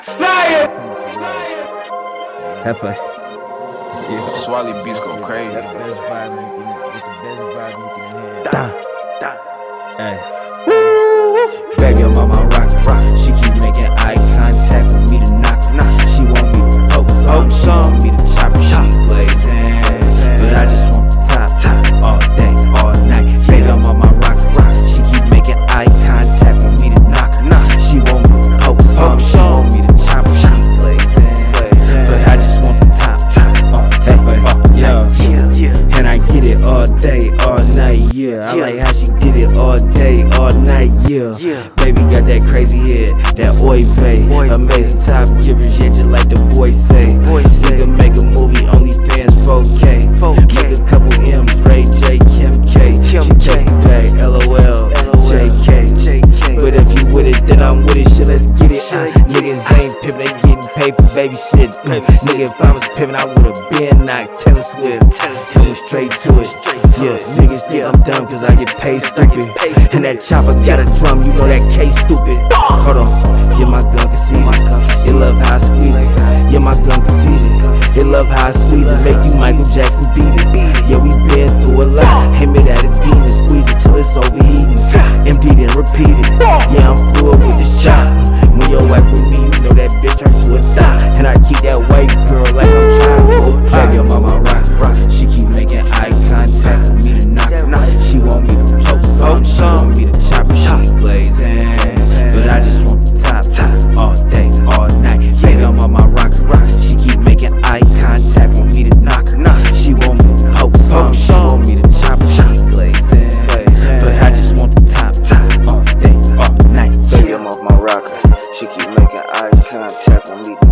Heifer. Yeah. Swally beats go crazy. That's the best vibe you can have. Hey. Baby, I'm on my rocker. She keep making eye contact with me to knock her. She want me to poke some. She want me to chop her. She glazing, but I just want the top all day, all night. Baby, I'm on my rocker. She keep making eye contact with me to knock her. She want me to poke some. She want me to chop her. She glazing, but I just want the top yeah. And I get it all day, all night, yeah. I like how she did it all day, all night, yeah. Baby got that crazy head, that oy vey. Amazing top givers, yeah, just like the boys say. We can make a movie, OnlyFans 4K. Make a couple M's, Ray J, Kim K. She takes me back, LOL, JK. But if you with it, then I'm with it, shit, let's get it. Niggas ain't pimpin', they getting paid for baby shit. Nigga, if I was pimpin', I would've been knocked Taylor Swift. Coming straight to it. Yeah, niggas think I'm dumb cause I get paid stupid. And that chopper got a drum, you know that case stupid. Hold on, yeah, my gun conceited. It love how I squeeze it. Yeah, my gun conceited. It love how I squeeze it. Make you Michael Jackson beat it. Yeah, we been through a lot. Aim it at a demon, squeeze it till it's overheating. Empty then repeat it. Yeah, I'm fluid with this chop. When your wife with me, you know that bitch turns to a thot. And I keep that white girl like I'm trying to go pop. Baby, I'm on my rocker. She keep making eye contact with me to knock her. She want me to poke some. She want me to chop her. She glazing, but I just want the top all day, all night. Baby, I'm on my rocker. She keep making eye contact with me to knock her. She want me to poke some. She want me to chop her. She glazing, but I just want the top all day, all night. Baby, I'm off my rocker. She keep making eye contact with me to